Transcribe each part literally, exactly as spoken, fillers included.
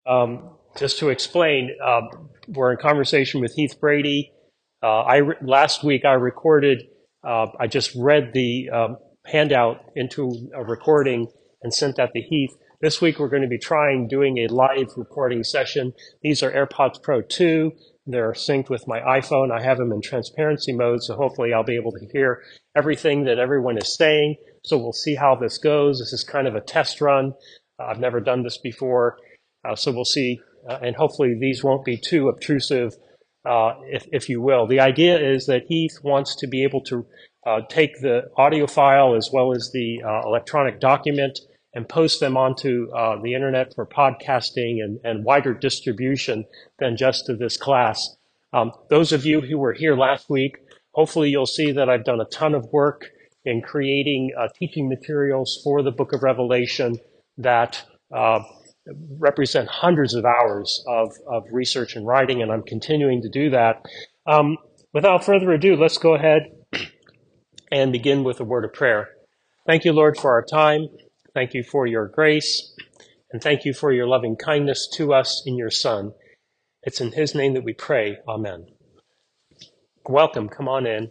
Um, just to explain, uh, we're in conversation with Heath Brady. Uh, I re- last week I recorded. Uh, I just read the um, handout into a recording and sent that to Heath. This week we're going to be trying doing a live recording session. These are AirPods Pro two. They're synced with my iPhone. I have them in transparency mode, so hopefully I'll be able to hear everything that everyone is saying. So we'll see how this goes. This is kind of a test run. Uh, I've never done this before, uh, so we'll see. Uh, and hopefully these won't be too obtrusive, uh, if, if you will. The idea is that Heath wants to be able to uh, take the audio file as well as the uh, electronic document and post them onto uh, the internet for podcasting and, and wider distribution than just to this class. Um, those of you who were here last week, hopefully you'll see that I've done a ton of work in creating uh, teaching materials for the Book of Revelation that uh, represent hundreds of hours of, of research and writing, and I'm continuing to do that. Um, without further ado, let's go ahead and begin with a word of prayer. Thank you, Lord, for our time. Thank you for your grace, and thank you for your loving kindness to us in your Son. It's in his name that we pray. Amen. Welcome. Come on in.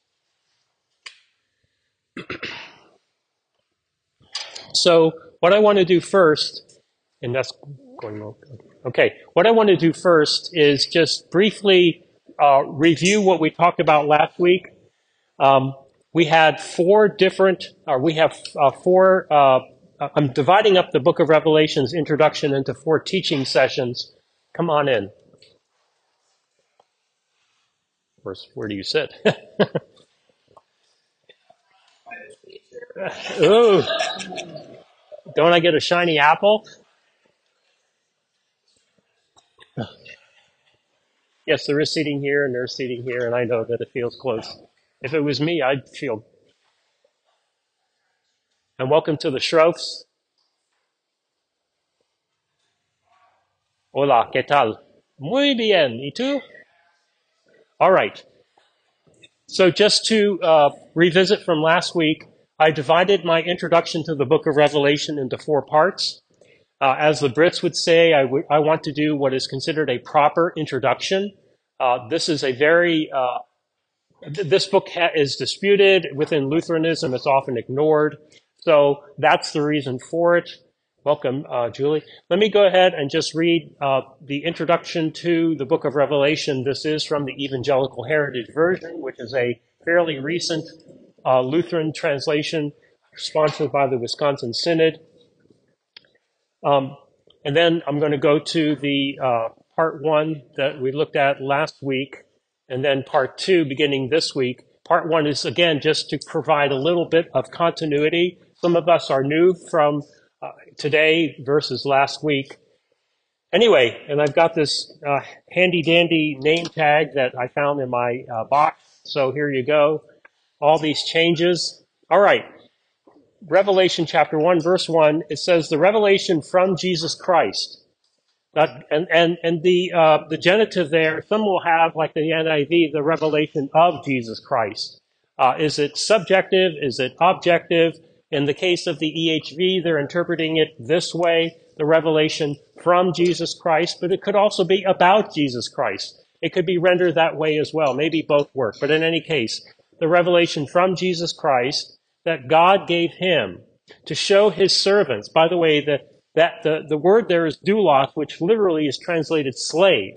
So what I want to do first, and that's going on. Okay, what I want to do first is just briefly uh, review what we talked about last week. Um, we had four different, or we have uh, four uh, I'm dividing up the Book of Revelation's introduction into four teaching sessions. Come on in. Where's, where do you sit? Ooh, don't I get a shiny apple? Yes, there is seating here and there's seating here, and I know that it feels close. If it was me, I'd feel. And welcome to the Shroffs. Hola, ¿qué tal? Muy bien. ¿Y tú? All right. So just to uh, revisit from last week, I divided my introduction to the Book of Revelation into four parts. Uh, as the Brits would say, I, w- I want to do what is considered a proper introduction. Uh, this is a very, uh, th- this book ha- is disputed. Within Lutheranism, it's often ignored. So that's the reason for it. Welcome, uh, Julie. Let me go ahead and just read uh, the introduction to the Book of Revelation. This is from the Evangelical Heritage Version, which is a fairly recent uh, Lutheran translation sponsored by the Wisconsin Synod. Um, and then I'm going to go to the uh, part one that we looked at last week, and then part two beginning this week. Part one is, again, just to provide a little bit of continuity. Some of us are new from uh, today versus last week. Anyway, and I've got this uh, handy-dandy name tag that I found in my uh, box. So here you go. All these changes. All right. Revelation chapter one, verse one, it says, the revelation from Jesus Christ. That, and, and, and the, uh, the genitive there, some will have, like the N I V, the revelation of Jesus Christ. Uh, is it subjective? Is it objective? In the case of the E H V, they're interpreting it this way, the revelation from Jesus Christ, but it could also be about Jesus Christ. It could be rendered that way as well. Maybe both work. But in any case, the revelation from Jesus Christ that God gave him to show his servants. By the way, the, that the, the word there is doulos, which literally is translated slave.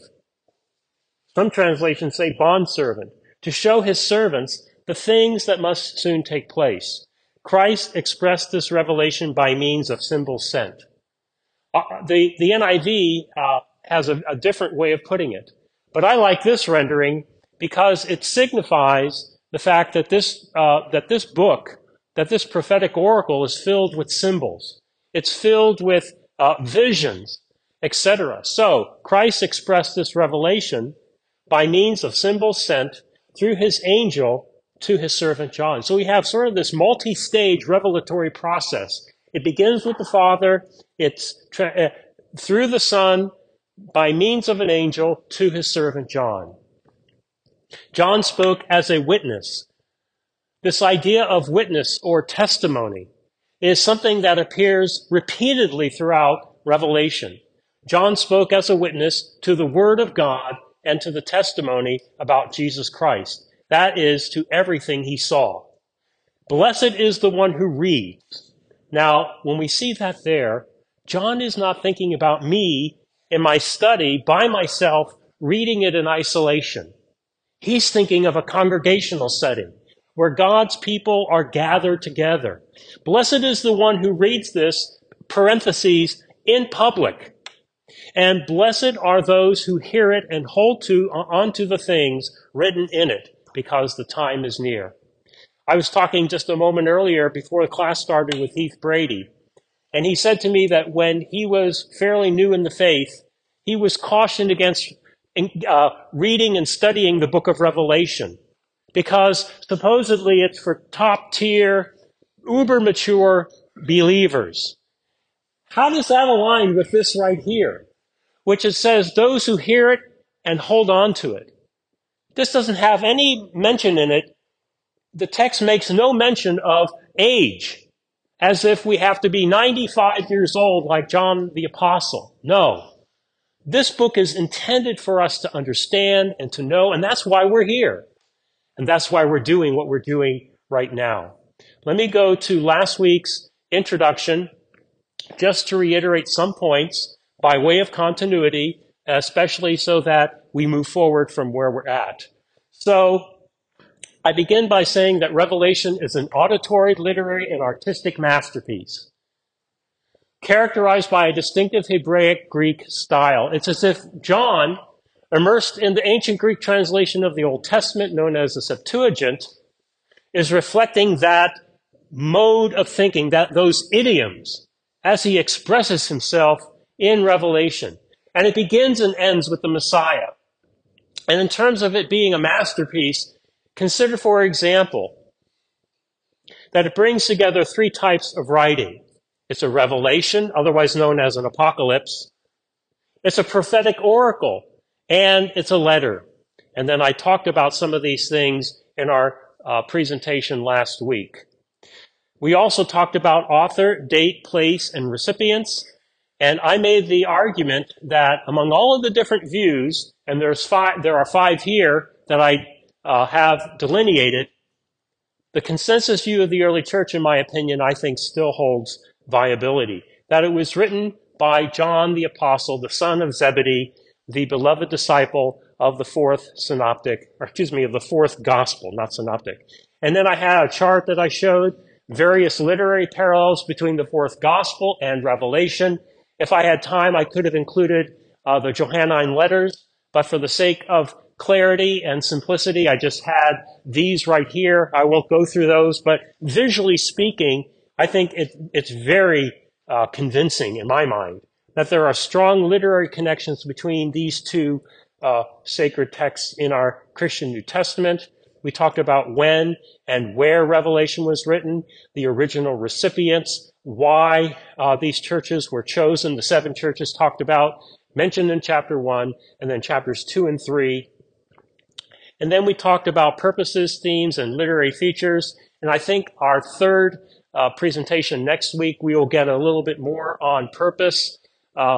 Some translations say bondservant. To show his servants the things that must soon take place. Christ expressed this revelation by means of symbols sent. Uh, the, the N I V uh, has a, a different way of putting it. But I like this rendering because it signifies the fact that this, uh, that this book, that this prophetic oracle is filled with symbols. It's filled with uh, visions, et cetera. So Christ expressed this revelation by means of symbols sent through his angel to his servant John. So we have sort of this multi-stage revelatory process. It begins with the Father. It's tra- uh, through the Son, by means of an angel, to his servant John. John spoke as a witness. This idea of witness or testimony is something that appears repeatedly throughout Revelation. John spoke as a witness to the Word of God and to the testimony about Jesus Christ. That is, to everything he saw. Blessed is the one who reads. Now, when we see that there, John is not thinking about me in my study by myself, reading it in isolation. He's thinking of a congregational setting where God's people are gathered together. Blessed is the one who reads this, parentheses, in public. And blessed are those who hear it and hold to onto the things written in it, because the time is near. I was talking just a moment earlier before the class started with Heath Brady, and he said to me that when he was fairly new in the faith, he was cautioned against uh, reading and studying the book of Revelation, because supposedly it's for top-tier, uber-mature believers. How does that align with this right here, which it says those who hear it and hold on to it? This doesn't have any mention in it. The text makes no mention of age, as if we have to be ninety-five years old like John the Apostle. No. This book is intended for us to understand and to know, and that's why we're here. And that's why we're doing what we're doing right now. Let me go to last week's introduction, just to reiterate some points by way of continuity, especially so that we move forward from where we're at. So I begin by saying that Revelation is an auditory, literary, and artistic masterpiece, characterized by a distinctive Hebraic Greek style. It's as if John, immersed in the ancient Greek translation of the Old Testament, known as the Septuagint, is reflecting that mode of thinking, that those idioms, as he expresses himself in Revelation. And it begins and ends with the Messiah. And in terms of it being a masterpiece, consider, for example, that it brings together three types of writing. It's a revelation, otherwise known as an apocalypse. It's a prophetic oracle, and it's a letter. And then I talked about some of these things in our uh, presentation last week. We also talked about author, date, place, and recipients. And I made the argument that among all of the different views, and there's five, there are five here that I uh, have delineated, the consensus view of the early church, in my opinion, I think still holds viability. That it was written by John the Apostle, the son of Zebedee, the beloved disciple of the fourth synoptic, or excuse me, of the fourth gospel, not synoptic. And then I had a chart that I showed, various literary parallels between the fourth gospel and Revelation. If I had time, I could have included uh, the Johannine letters, but for the sake of clarity and simplicity, I just had these right here. I won't go through those, but visually speaking, I think it, it's very uh, convincing in my mind that there are strong literary connections between these two uh, sacred texts in our Christian New Testament. We talked about when and where Revelation was written, the original recipients, why uh, these churches were chosen, the seven churches talked about, mentioned in chapter one, and then chapters two and three. And then we talked about purposes, themes, and literary features. And I think our third uh, presentation next week, we will get a little bit more on purpose. Uh,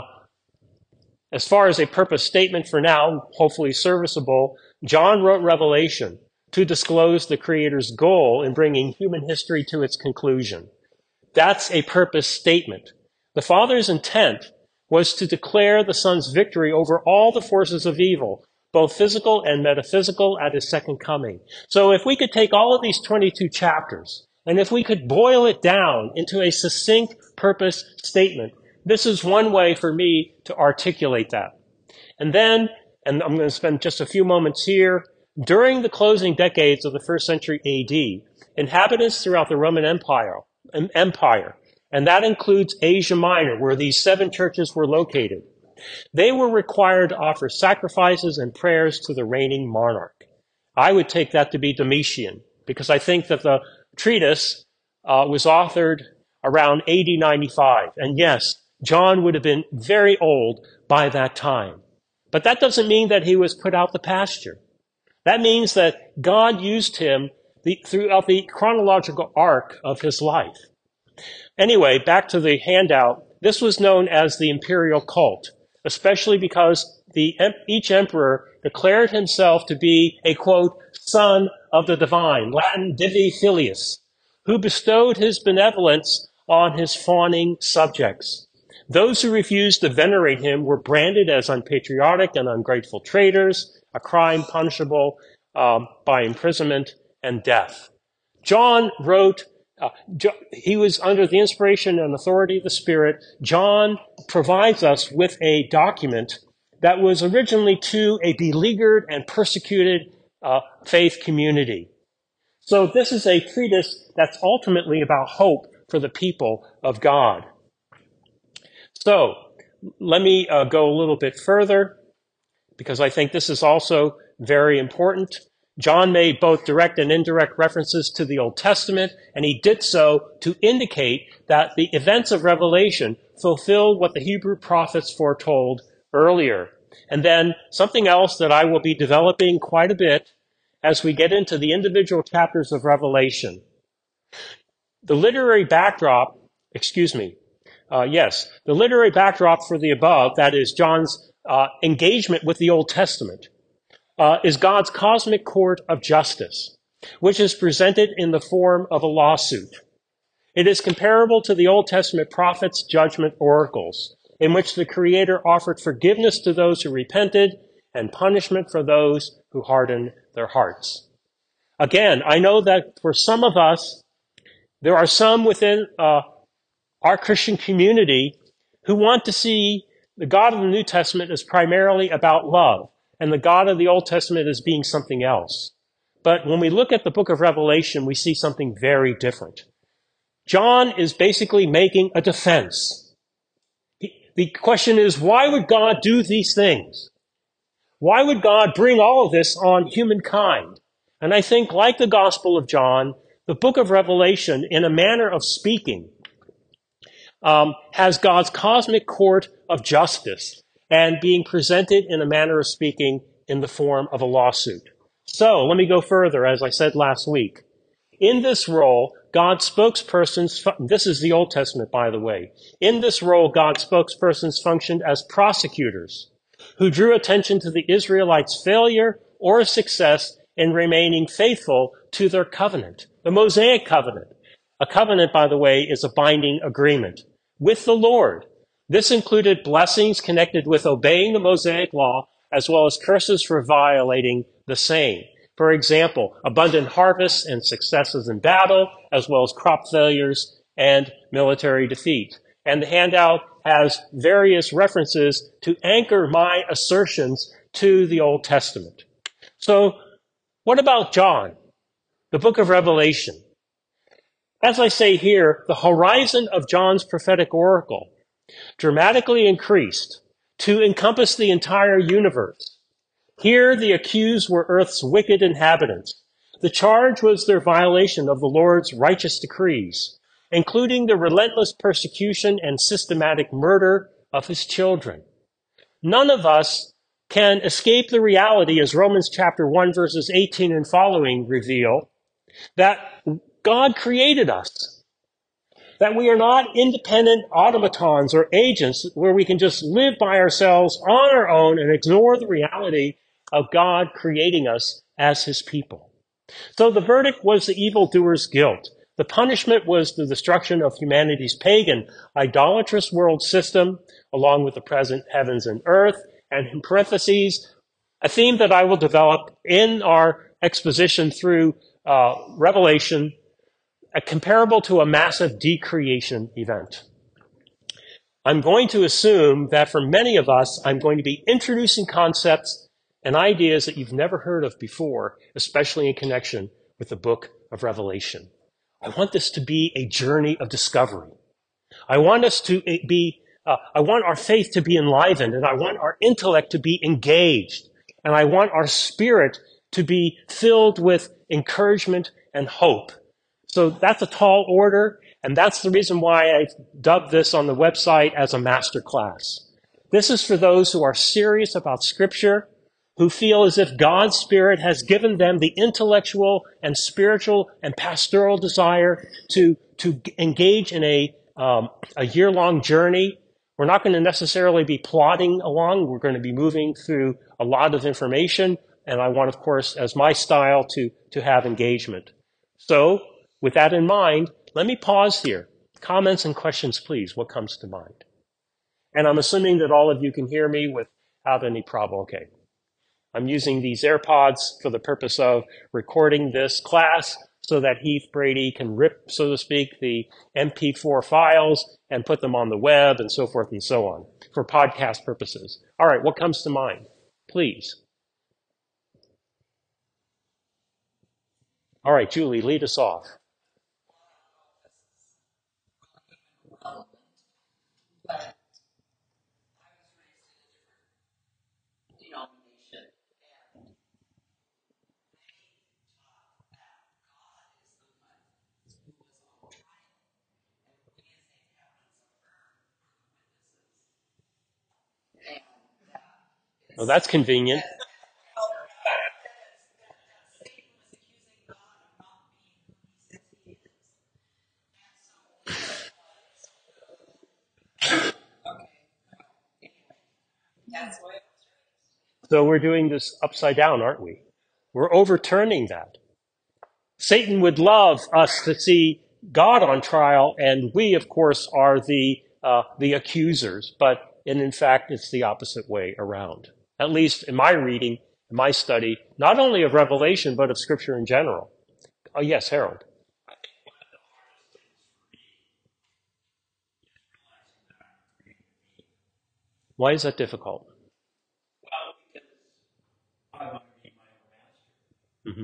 as far as a purpose statement for now, hopefully serviceable, John wrote Revelation to disclose the Creator's goal in bringing human history to its conclusion. That's a purpose statement. The Father's intent was to declare the Son's victory over all the forces of evil, both physical and metaphysical, at his second coming. So if we could take all of these twenty-two chapters, and if we could boil it down into a succinct purpose statement, this is one way for me to articulate that. And then, and I'm going to spend just a few moments here, during the closing decades of the first century A D, inhabitants throughout the Roman Empire, Empire, and that includes Asia Minor, where these seven churches were located, they were required to offer sacrifices and prayers to the reigning monarch. I would take that to be Domitian, because I think that the treatise uh, was authored around A D ninety-five. And yes, John would have been very old by that time. But that doesn't mean that he was put out the pasture. That means that God used him the, throughout the chronological arc of his life. Anyway, back to the handout. This was known as the imperial cult. especially because the, each emperor declared himself to be a, quote, son of the divine, Latin divi filius, who bestowed his benevolence on his fawning subjects. Those who refused to venerate him were branded as unpatriotic and ungrateful traitors, a crime punishable um, by imprisonment and death. John wrote, uh, jo- he was under the inspiration and authority of the Spirit. John provides us with a document that was originally to a beleaguered and persecuted uh, faith community. So this is a treatise that's ultimately about hope for the people of God. So let me uh, go a little bit further, because I think this is also very important. John made both direct and indirect references to the Old Testament, and he did so to indicate that the events of Revelation fulfilled what the Hebrew prophets foretold earlier. And then something else that I will be developing quite a bit as we get into the individual chapters of Revelation. The literary backdrop, excuse me, uh, yes, the literary backdrop for the above, that is John's uh, engagement with the Old Testament, uh, is God's cosmic court of justice, which is presented in the form of a lawsuit. It is comparable to the Old Testament prophets' judgment oracles, in which the Creator offered forgiveness to those who repented and punishment for those who hardened their hearts. Again, I know that for some of us, there are some within uh, our Christian community who want to see the God of the New Testament as primarily about love, and the God of the Old Testament as being something else. But when we look at the book of Revelation, we see something very different. John is basically making a defense. The question is, why would God do these things? Why would God bring all of this on humankind? And I think, like the Gospel of John, the book of Revelation, in a manner of speaking, um, has God's cosmic court of justice and being presented in a manner of speaking in the form of a lawsuit. So let me go further, as I said last week. In this role, God's spokespersons, this is the Old Testament, by the way. In this role, God's spokespersons functioned as prosecutors who drew attention to the Israelites' failure or success in remaining faithful to their covenant, the Mosaic covenant. A covenant, by the way, is a binding agreement with the Lord. This included blessings connected with obeying the Mosaic law, as well as curses for violating the same. For example, abundant harvests and successes in battle, as well as crop failures and military defeat. And the handout has various references to anchor my assertions to the Old Testament. So what about John, the book of Revelation? As I say here, the horizon of John's prophetic oracle dramatically increased to encompass the entire universe. Here, the accused were Earth's wicked inhabitants. The charge was their violation of the Lord's righteous decrees, including the relentless persecution and systematic murder of his children. None of us can escape the reality, as Romans chapter one, verses eighteen and following reveal, that God created us, that we are not independent automatons or agents where we can just live by ourselves on our own and ignore the reality of God creating us as his people. So the verdict was the evildoer's guilt. The punishment was the destruction of humanity's pagan, idolatrous world system, along with the present heavens and earth, and in parentheses, a theme that I will develop in our exposition through uh, Revelation, a comparable to a massive decreation event. I'm going to assume that for many of us, I'm going to be introducing concepts and ideas that you've never heard of before, especially in connection with the book of Revelation. I want this to be a journey of discovery. I want us to be, uh, I want our faith to be enlivened, and I want our intellect to be engaged, and I want our spirit to be filled with encouragement and hope. So that's a tall order, and that's the reason why I dubbed this on the website as a master class. This is for those who are serious about Scripture, who feel as if God's Spirit has given them the intellectual and spiritual and pastoral desire to, to engage in a, um, a year-long journey We're not going to necessarily be plodding along. We're going to be moving through a lot of information. And I want, of course, as my style, to, to have engagement. So with that in mind, let me pause here. Comments and questions, please. What comes to mind? And I'm assuming that all of you can hear me without any problem. Okay. I'm using these AirPods for the purpose of recording this class so that Heath Brady can rip, so to speak, the M P four files and put them on the web and so forth and so on for podcast purposes. All right, what comes to mind? Please. All right, Julie, lead us off. Well, that's convenient. So we're doing this upside down, aren't we? We're overturning that. Satan would love us to see God on trial, and we, of course, are the uh, the accusers. But and in fact, it's the opposite way around. At least in my reading, in my study, not only of Revelation, but of Scripture in general. Oh, yes, Harold. Why is that difficult? Mm-hmm.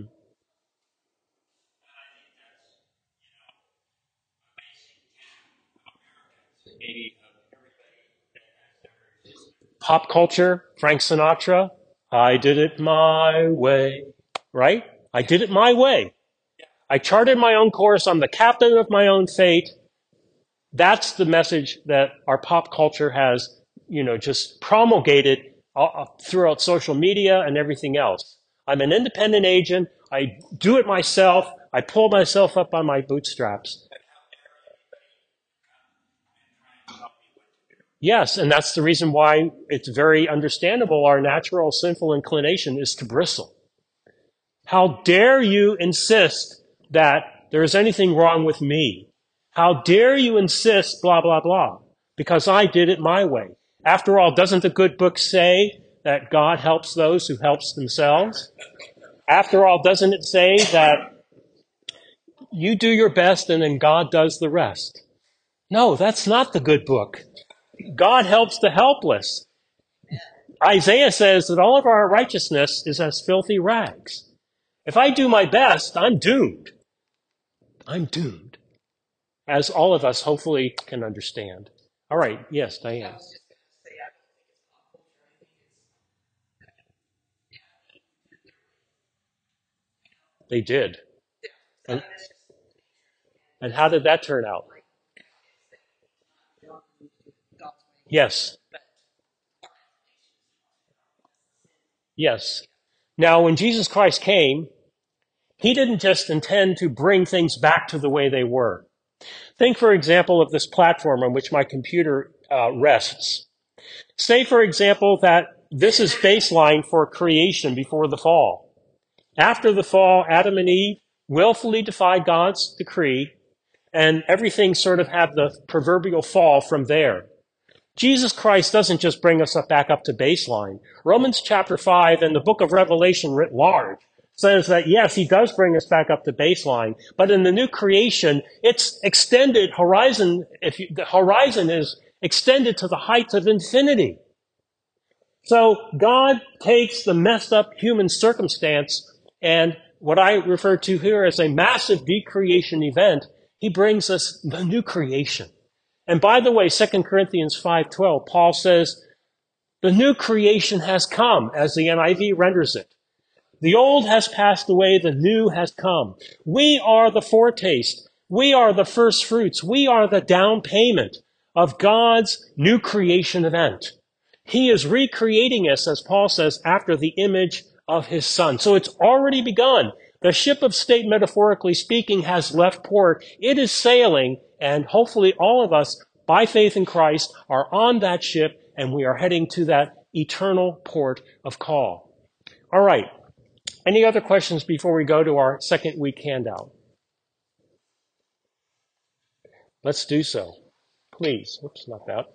Pop culture, Frank Sinatra, I did it my way, right? I did it my way. I charted my own course. I'm the captain of my own fate. That's the message that our pop culture has, you know, just promulgated uh, throughout social media and everything else. I'm an independent agent. I do it myself. I pull myself up on my bootstraps. Yes, and that's the reason why it's very understandable our natural sinful inclination is to bristle. How dare you insist that there is anything wrong with me? How dare you insist blah, blah, blah, because I did it my way. After all, doesn't the good book say that God helps those who helps themselves? After all, doesn't it say that you do your best and then God does the rest? No, that's not the good book. God helps the helpless. Isaiah says that all of our righteousness is as filthy rags. If I do my best, I'm doomed. I'm doomed. As all of us hopefully can understand. All right. Yes, Diane. They did. And, and how did that turn out? Yes. Yes. Now, when Jesus Christ came, he didn't just intend to bring things back to the way they were. Think, for example, of this platform on which my computer uh, rests. Say, for example, that this is baseline for creation before the fall. After the fall, Adam and Eve willfully defied God's decree, and everything sort of had the proverbial fall from there. Jesus Christ doesn't just bring us up back up to baseline. Romans chapter five and the book of Revelation writ large says that, yes, he does bring us back up to baseline, but in the new creation, it's extended horizon. If you, the horizon is extended to the heights of infinity. So God takes the messed up human circumstance and what I refer to here as a massive decreation event, he brings us the new creation. And by the way, Second Corinthians five twelve, Paul says, the new creation has come, as the N I V renders it. The old has passed away, the new has come. We are the foretaste. We are the first fruits. We are the down payment of God's new creation event. He is recreating us, as Paul says, after the image of his Son. So it's already begun. The ship of state, metaphorically speaking, has left port. It is sailing, and hopefully all of us, by faith in Christ are on that ship, and we are heading to that eternal port of call. All right. Any other questions before we go to our second week handout? Let's do so. Please. Oops, not that.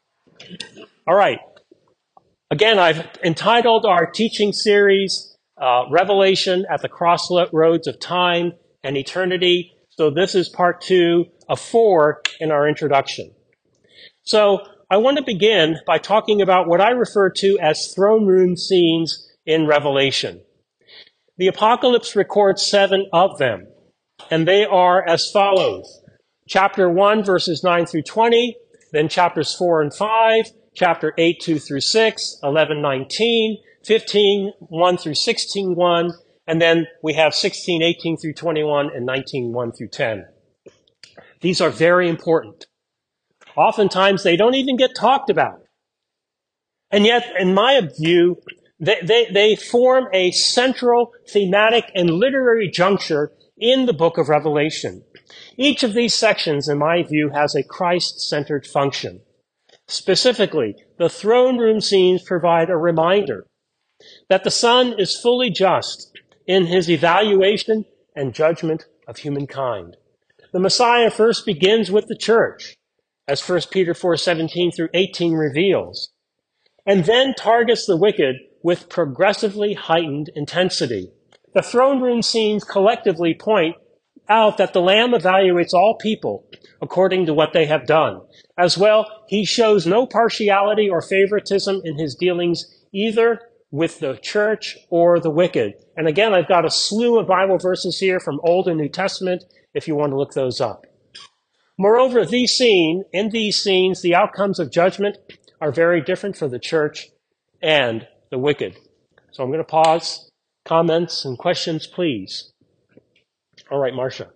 All right. Again, I've entitled our teaching series, uh, Revelation at the Crossroads of Time and Eternity. So this is part two of four in our introduction. So I want to begin by talking about what I refer to as throne room scenes in Revelation. The Apocalypse records seven of them, and they are as follows. Chapter one, verses nine through twenty, then chapters four and five, chapter eight, two through six, eleven, nineteen, fifteen, one through sixteen, one, and then we have sixteen, eighteen through twenty-one, and nineteen, one through ten. These are very important. Oftentimes, they don't even get talked about. And yet, in my view, they, they, they form a central thematic and literary juncture in the book of Revelation. Each of these sections, in my view, has a Christ-centered function. Specifically, the throne room scenes provide a reminder that the Son is fully just in his evaluation and judgment of humankind. The Messiah first begins with the church, as First Peter four, seventeen through eighteen reveals, and then targets the wicked with progressively heightened intensity. The throne room scenes collectively point out that the Lamb evaluates all people according to what they have done. As well, he shows no partiality or favoritism in his dealings either with the church or the wicked. And again, I've got a slew of Bible verses here from Old and New Testament if you want to look those up. Moreover, these scene, in these scenes, the outcomes of judgment are very different for the church and the wicked. So I'm going to pause. Comments and questions, please. All right, Marcia.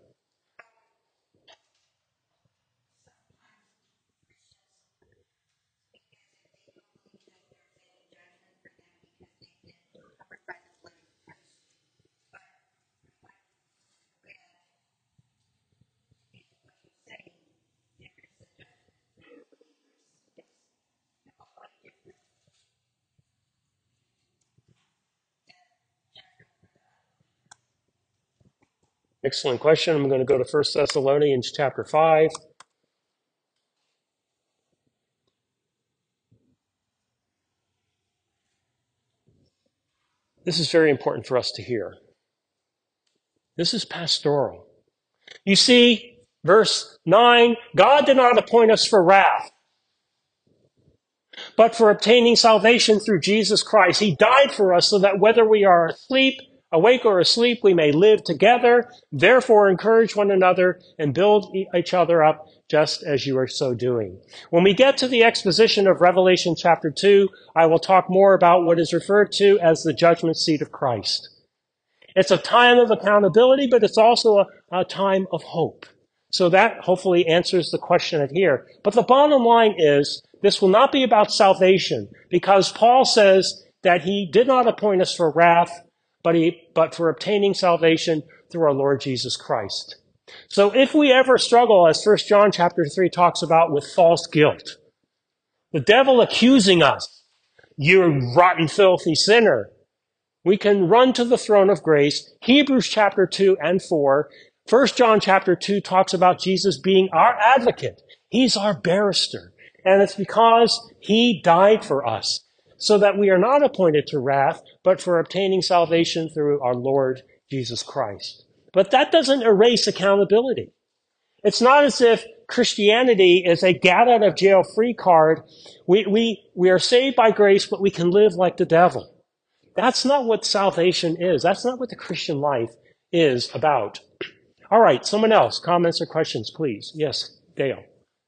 Excellent question. I'm going to go to First Thessalonians chapter five. This is very important for us to hear. This is pastoral. You see, verse nine, God did not appoint us for wrath, but for obtaining salvation through Jesus Christ. He died for us so that whether we are asleep, awake or asleep, we may live together. Therefore, encourage one another and build each other up just as you are so doing. When we get to the exposition of Revelation chapter two, I will talk more about what is referred to as the judgment seat of Christ. It's a time of accountability, but it's also a, a time of hope. So that hopefully answers the question at here. But the bottom line is, this will not be about salvation, because Paul says that he did not appoint us for wrath, but, he, but for obtaining salvation through our Lord Jesus Christ. So if we ever struggle, as First John chapter three talks about, with false guilt, the devil accusing us, you rotten, filthy sinner, we can run to the throne of grace. Hebrews chapter two and four. First John chapter two talks about Jesus being our advocate. He's our barrister. And it's because he died for us, so that we are not appointed to wrath, but for obtaining salvation through our Lord Jesus Christ. But that doesn't erase accountability. It's not as if Christianity is a get out of jail free card. We, we, we are saved by grace, but we can live like the devil. That's not what salvation is. That's not what the Christian life is about. All right, someone else. Comments or questions, please. Yes, Dale.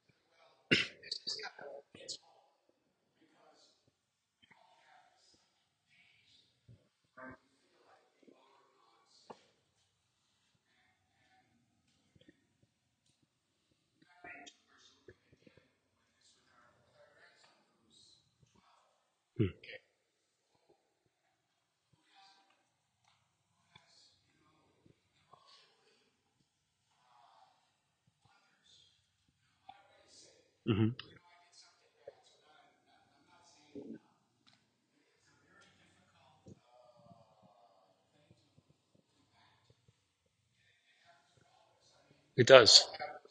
Hmm. Hmm. It does.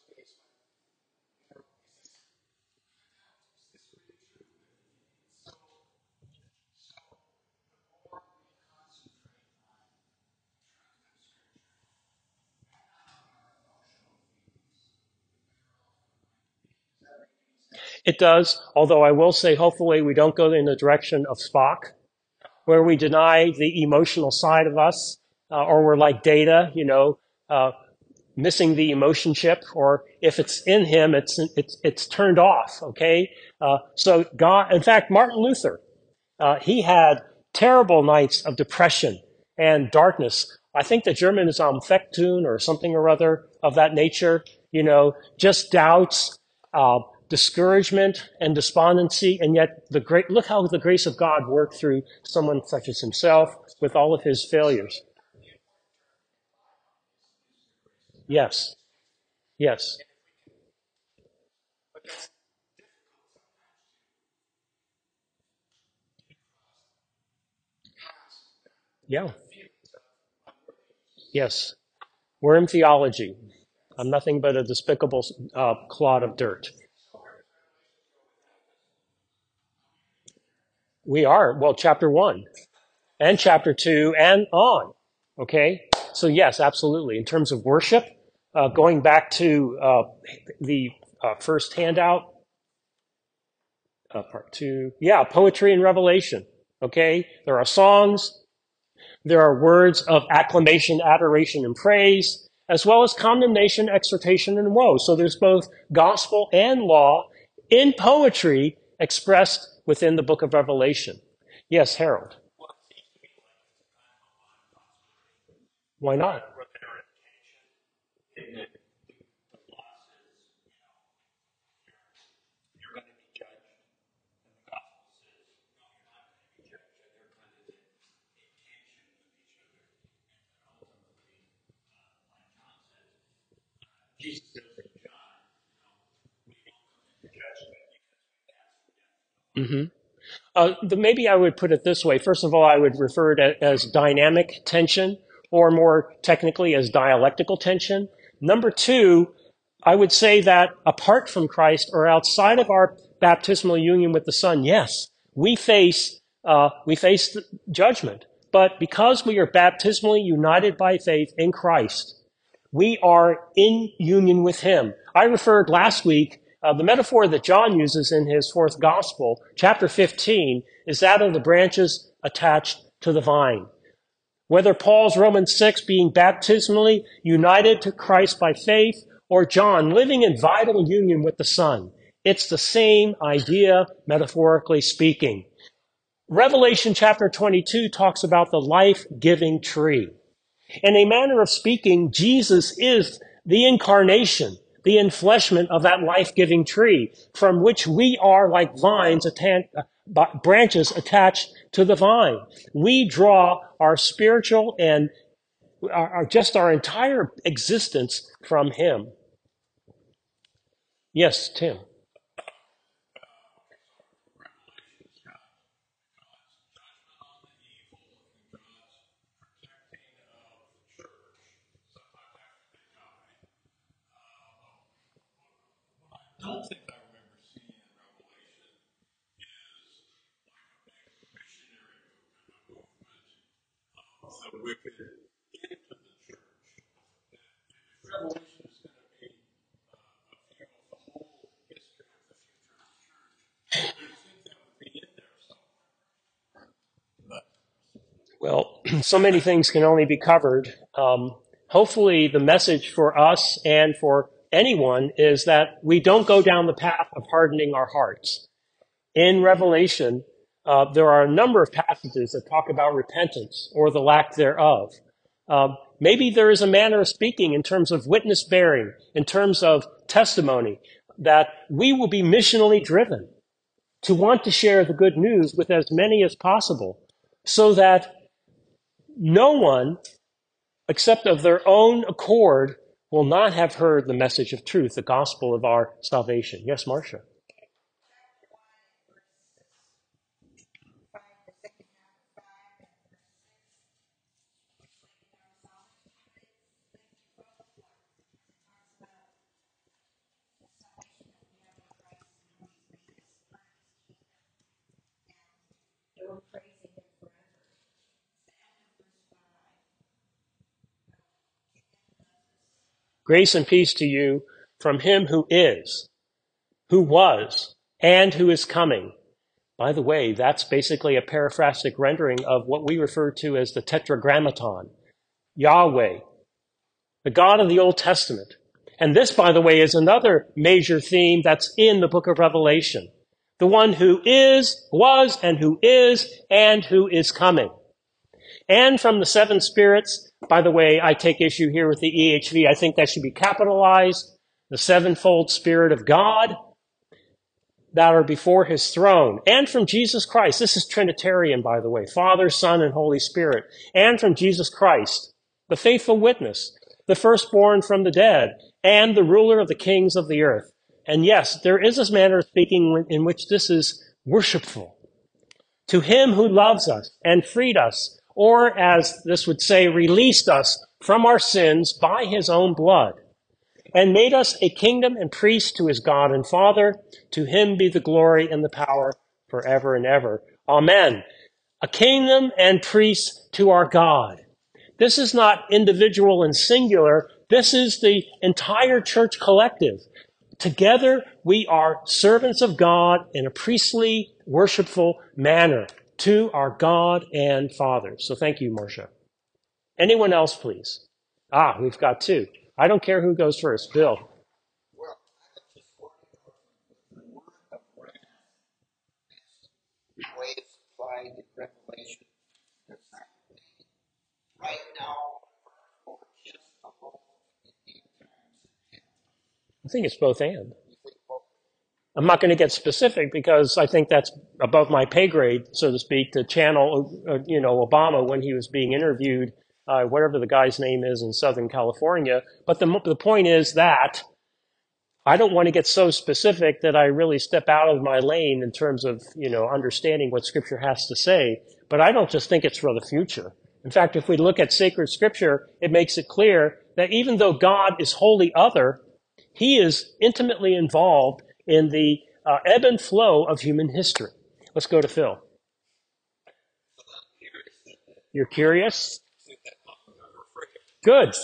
It does, although I will say hopefully we don't go in the direction of Spock, where we deny the emotional side of us, uh, or we're like Data, you know, uh, missing the emotion chip, or if it's in him, it's it's it's turned off. Okay, uh, so God. In fact, Martin Luther, uh, he had terrible nights of depression and darkness. I think the German is Amfektun or something or other of that nature. You know, just doubts, uh, discouragement, and despondency. And yet, the great look how the grace of God worked through someone such as himself with all of his failures. Yes, yes, yeah, yes. Worm theology. I'm nothing but a despicable uh, clod of dirt. We are, well, chapter one and chapter two and on. Okay? So, yes, absolutely. In terms of worship, uh, going back to uh, the uh, first handout, uh, part two, yeah, poetry and revelation. Okay? There are songs, there are words of acclamation, adoration, and praise, as well as condemnation, exhortation, and woe. So there's both gospel and law in poetry expressed within the book of Revelation. Yes, Harold. Why not? Hmm. Uh, the, maybe I would put it this way. First of all, I would refer to it as dynamic tension, or more technically as dialectical tension. Number two, I would say that apart from Christ or outside of our baptismal union with the Son, yes, we face uh, we face judgment. But because we are baptismally united by faith in Christ, we are in union with him. I referred last week, uh, the metaphor that John uses in his fourth gospel, chapter fifteen, is that of the branches attached to the vine. Whether Paul's Romans six being baptismally united to Christ by faith, or John living in vital union with the Son, it's the same idea, metaphorically speaking. Revelation chapter twenty-two talks about the life-giving tree. In a manner of speaking, Jesus is the incarnation, the enfleshment of that life-giving tree, from which we are like vines, atta- uh, branches attached to the vine. We draw our spiritual and our, our- just our entire existence from him. Yes, Tim. Well, so many things can only be covered. Um, hopefully, the message for us and for anyone is that we don't go down the path of hardening our hearts. In Revelation, uh, there are a number of passages that talk about repentance or the lack thereof. Um, maybe there is a manner of speaking in terms of witness bearing, in terms of testimony, that we will be missionally driven to want to share the good news with as many as possible so that no one, except of their own accord, will not have heard the message of truth, the gospel of our salvation. Yes, Marcia? Grace and peace to you from him who is, who was, and who is coming. By the way, that's basically a paraphrastic rendering of what we refer to as the Tetragrammaton. Yahweh, the God of the Old Testament. And this, by the way, is another major theme that's in the book of Revelation. The one who is, was, and who is, and who is coming. And from the seven spirits, by the way, I take issue here with the E H V. I think that should be capitalized. The sevenfold Spirit of God that are before his throne. And from Jesus Christ. This is Trinitarian, by the way. Father, Son, and Holy Spirit. And from Jesus Christ, the faithful witness, the firstborn from the dead, and the ruler of the kings of the earth. And yes, there is this manner of speaking in which this is worshipful. To him who loves us and freed us, or as this would say, released us from our sins by his own blood, and made us a kingdom and priests to his God and Father. To him be the glory and the power forever and ever. Amen. A kingdom and priests to our God. This is not individual and singular. This is the entire church collective. Together, we are servants of God in a priestly, worshipful manner to our God and Father. So thank you, Marcia. Anyone else, please? Ah, we've got two. I don't care who goes first. Bill. Well, I just want to know the word of wrath is the way it's applied in Revelation. Right now, or just alone in the times. I think it's both and. I'm not going to get specific because I think that's above my pay grade, so to speak, to channel, uh, you know, Obama when he was being interviewed, uh, whatever the guy's name is in Southern California. But the the point is that I don't want to get so specific that I really step out of my lane in terms of, you know, understanding what Scripture has to say. But I don't just think it's for the future. In fact, if we look at sacred Scripture, it makes it clear that even though God is wholly other, he is intimately involved in the uh, ebb and flow of human history. Let's go to Phil. You're curious? Good.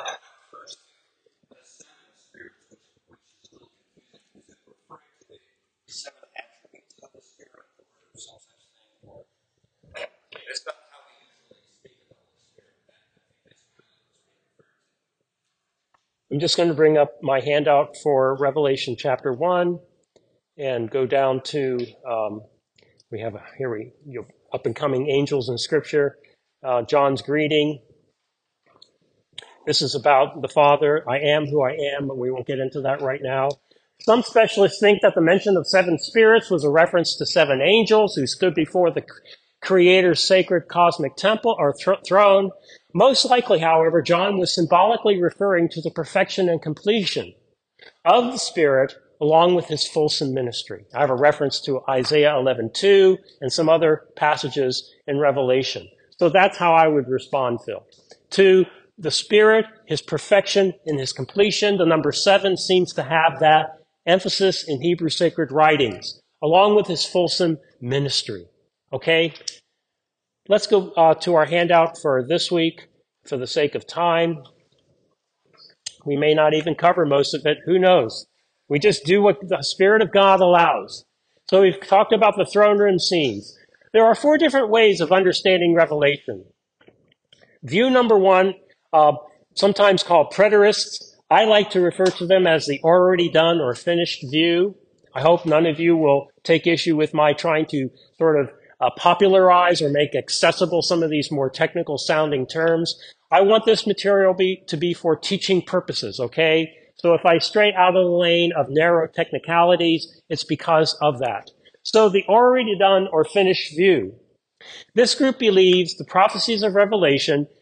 I'm just going to bring up my handout for Revelation chapter one and go down to, um, we have, a, here we, you know, up and coming angels in Scripture, uh, John's greeting. This is about the Father. I am who I am, but we won't get into that right now. Some specialists think that the mention of seven spirits was a reference to seven angels who stood before the Creator's sacred cosmic temple or th- throne. Most likely, however, John was symbolically referring to the perfection and completion of the Spirit along with his fulsome ministry. I have a reference to Isaiah eleven two and some other passages in Revelation. So that's how I would respond, Phil. To the Spirit, his perfection and his completion, the number seven seems to have that emphasis in Hebrew sacred writings, along with his fulsome ministry. Okay? Let's go uh, to our handout for this week for the sake of time. We may not even cover most of it. Who knows? We just do what the Spirit of God allows. So we've talked about the throne room scenes. There are four different ways of understanding Revelation. View number one, uh, sometimes called preterists. I like to refer to them as the already done or finished view. I hope none of you will take issue with my trying to sort of uh, popularize or make accessible some of these more technical sounding terms. I want this material be, to be for teaching purposes, okay? So if I stray out of the lane of narrow technicalities, it's because of that. So the already done or finished view. This group believes the prophecies of Revelation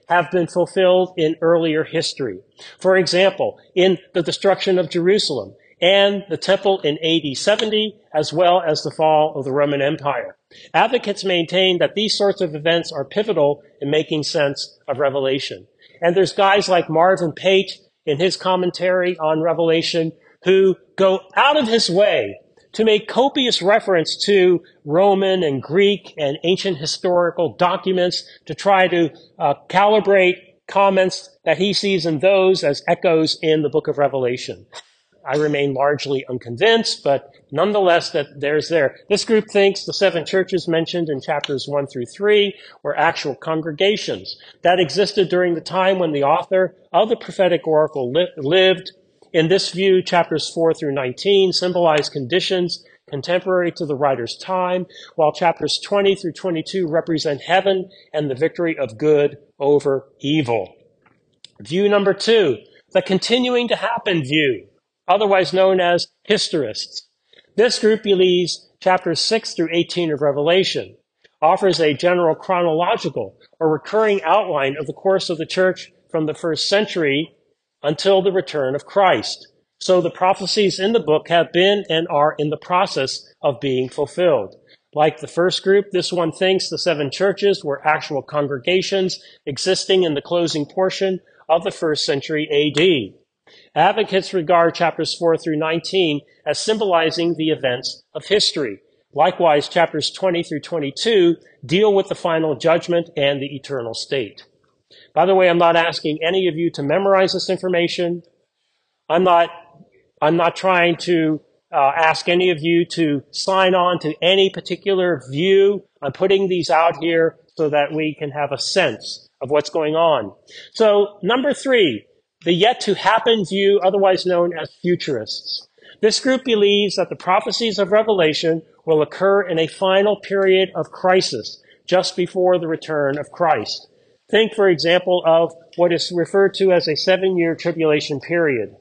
have been fulfilled in earlier history. For example, in the destruction of Jerusalem and the temple in A D seventy, as well as the fall of the Roman Empire. Advocates maintain that these sorts of events are pivotal in making sense of Revelation. And there's guys like Marvin Pate in his commentary on Revelation who go out of his way to make copious reference to Roman and Greek and ancient historical documents to try to uh, calibrate comments that he sees in those as echoes in the book of Revelation. I remain largely unconvinced, but nonetheless that there's there. This group thinks the seven churches mentioned in chapters one through three were actual congregations that existed during the time when the author of the prophetic oracle li- lived. In this view, chapters four through nineteen symbolize conditions contemporary to the writer's time, while chapters twenty through twenty-two represent heaven and the victory of good over evil. View number two, the continuing to happen view, otherwise known as historists. This group believes chapters six through eighteen of Revelation offers a general chronological or recurring outline of the course of the church from the first century until the return of Christ. So the prophecies in the book have been and are in the process of being fulfilled. Like the first group, this one thinks the seven churches were actual congregations existing in the closing portion of the first century A D. Advocates regard chapters four through nineteen as symbolizing the events of history. Likewise, chapters twenty through twenty-two deal with the final judgment and the eternal state. By the way, I'm not asking any of you to memorize this information. I'm not, I'm not trying to uh, ask any of you to sign on to any particular view. I'm putting these out here so that we can have a sense of what's going on. So, number three, the yet-to-happen view, otherwise known as futurists. This group believes that the prophecies of Revelation will occur in a final period of crisis, just before the return of Christ. Think, for example, of what is referred to as a seven-year tribulation period.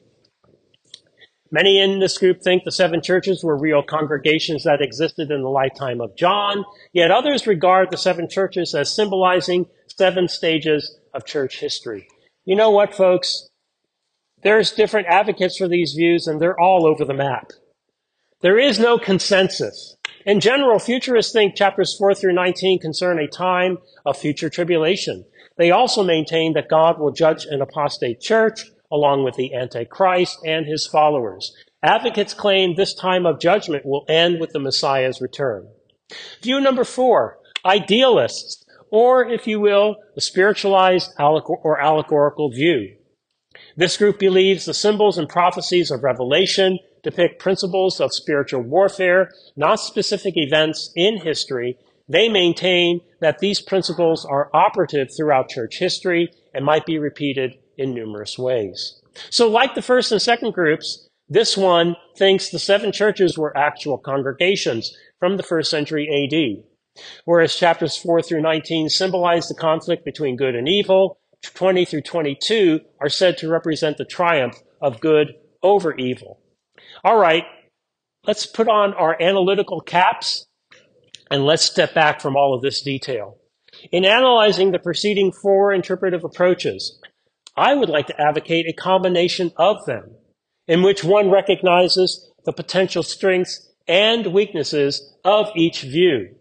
Many in this group think the seven churches were real congregations that existed in the lifetime of John, yet others regard the seven churches as symbolizing seven stages of church history. You know what, folks? There's different advocates for these views, and they're all over the map. There is no consensus. In general, futurists think chapters four through nineteen concern a time of future tribulation. They also maintain that God will judge an apostate church, along with the Antichrist and his followers. Advocates claim this time of judgment will end with the Messiah's return. View number four, idealists, or, if you will, the spiritualized or allegorical view. This group believes the symbols and prophecies of Revelation depict principles of spiritual warfare, not specific events in history. They maintain that these principles are operative throughout church history and might be repeated in numerous ways. So like the first and second groups, this one thinks the seven churches were actual congregations from the first century A D, whereas chapters four through nineteen symbolize the conflict between good and evil. twenty through twenty-two are said to represent the triumph of good over evil. All right, let's put on our analytical caps and let's step back from all of this detail. In analyzing the preceding four interpretive approaches, I would like to advocate a combination of them, in which one recognizes the potential strengths and weaknesses of each view.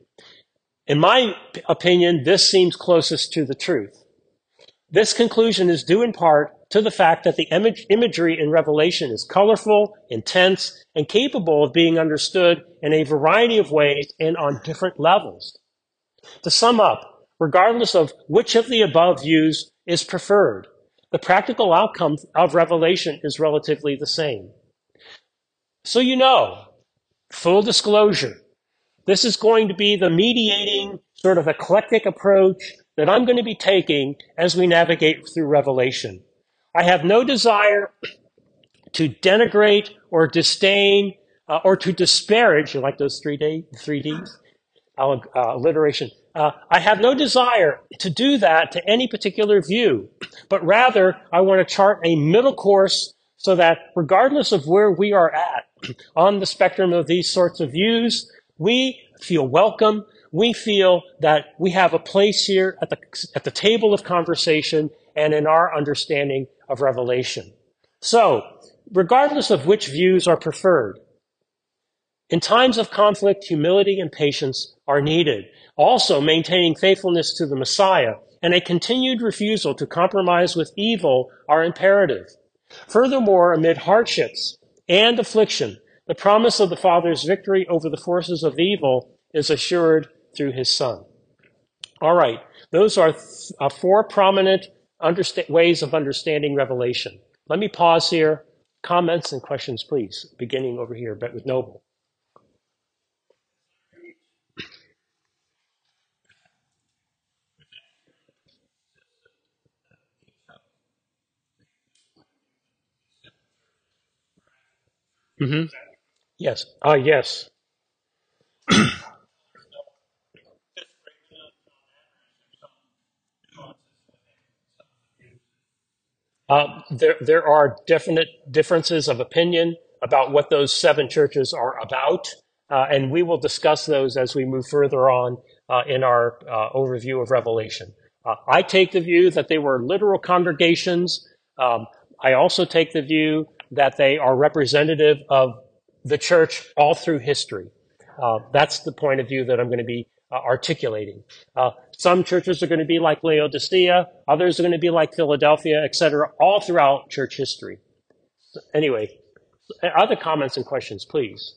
In my opinion, this seems closest to the truth. This conclusion is due in part to the fact that the image, imagery in Revelation is colorful, intense, and capable of being understood in a variety of ways and on different levels. To sum up, regardless of which of the above views is preferred, the practical outcome of Revelation is relatively the same. So you know, full disclosure, this is going to be the mediating, sort of eclectic approach that I'm going to be taking as we navigate through Revelation. I have no desire to denigrate or disdain uh, or to disparage, you like those three D, three Ds? Uh, alliteration. Uh, I have no desire to do that to any particular view, but rather I want to chart a middle course so that regardless of where we are at on the spectrum of these sorts of views, we feel welcome, we feel that we have a place here at the, at the table of conversation and in our understanding of Revelation. So, regardless of which views are preferred, in times of conflict, humility and patience are needed. Also, maintaining faithfulness to the Messiah and a continued refusal to compromise with evil are imperative. Furthermore, amid hardships and affliction, the promise of the Father's victory over the forces of evil is assured through his Son. All right, those are th- uh, four prominent understa- ways of understanding Revelation. Let me pause here. Comments and questions, please. Beginning over here, but with Noble. Mm-hmm. Yes. Ah, yes. Uh, there, there are definite differences of opinion about what those seven churches are about, uh, and we will discuss those as we move further on uh, in our uh, overview of Revelation. Uh, I take the view that they were literal congregations. Um, I also take the view that they are representative of the church all through history. Uh, that's the point of view that I'm going to be uh, articulating. Uh, some churches are going to be like Laodicea, others are going to be like Philadelphia, et cetera, all throughout church history. Anyway, other comments and questions, please.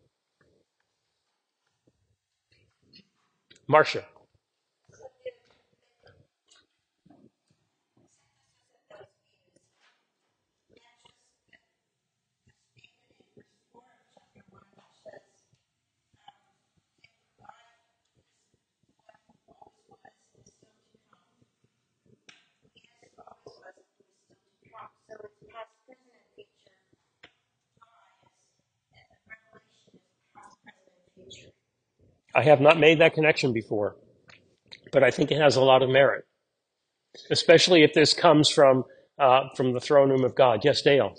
Marcia. I have not made that connection before, but I think it has a lot of merit, especially if this comes from uh, from the throne room of God. Yes, Dale.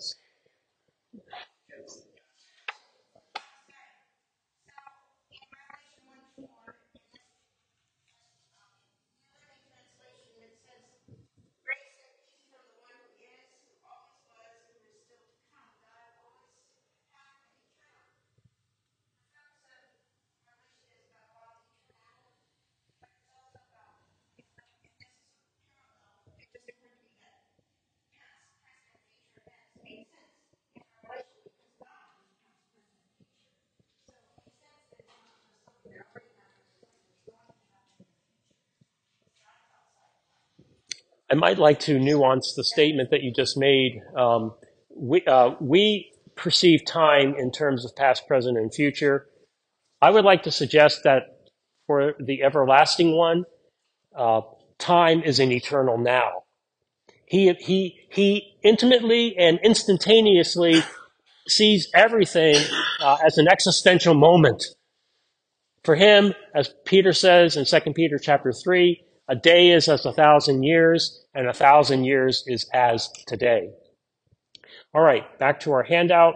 I might like to nuance the statement that you just made. Um, we, uh, we perceive time in terms of past, present, and future. I would like to suggest that for the everlasting one, uh, time is an eternal now. He, he, he intimately and instantaneously sees everything uh, as an existential moment. For him, as Peter says in Second Peter chapter three, a day is as a thousand years, and a thousand years is as today. All right, back to our handout.